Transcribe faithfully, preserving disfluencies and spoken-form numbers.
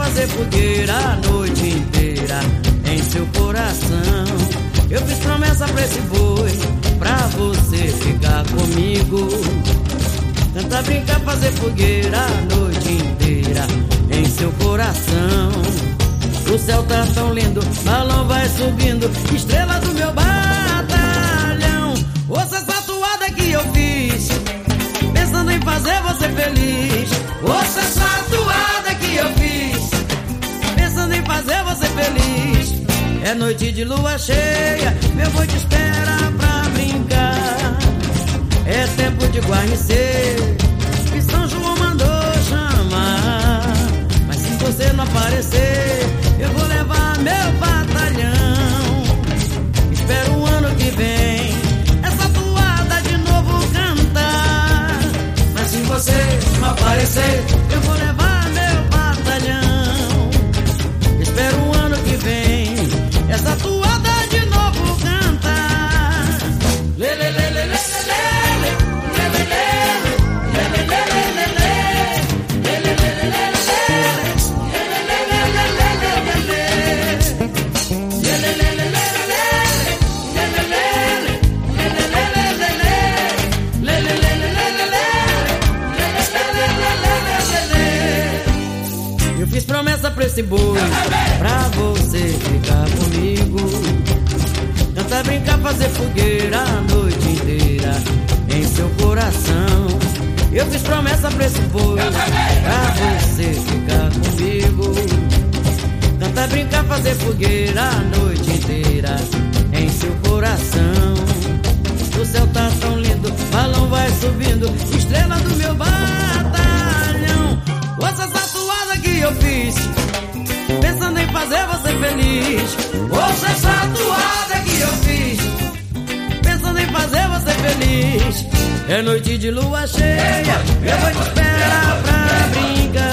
fazer fogueira a noite inteira em seu coração. Eu fiz promessa pra esse boi, pra você ficar comigo. Canta, brincar, fazer fogueira a noite inteira em seu coração. O céu tá tão lindo, balão vai subindo, estrela do meu batalhão. Ouça essa toada que eu fiz, pensando em fazer você feliz. Ouça essa toada que eu fiz, pensando em fazer você feliz. É noite de lua cheia, meu boi te espera pra brincar. É tempo de guarnecer, que São João mandou chamar. Mas se você não aparecer, eu vou levar meu batalhão. Espero o ano que vem essa toada de novo cantar. Mas se você não aparecer, eu vou levar meu batalhão. Espero o ano que vem essa toada de novo cantar. Lê, lê, lê, lê, lê. Eu fiz promessa pra esse boi, pra você ficar comigo. Cantar, brincar, fazer fogueira a noite inteira em seu coração. Eu fiz promessa pra esse boi, pra você ficar comigo. Cantar, brincar, fazer fogueira a noite inteira em seu coração. O céu tá tão lindo, balão vai subindo, estrela do meu batalhão. Ouça essa toada que eu fiz, pensando em fazer você feliz. Ouça essa toada que eu fiz, pensando em fazer você feliz. É noite de lua cheia, eu vou te esperar pra brincar.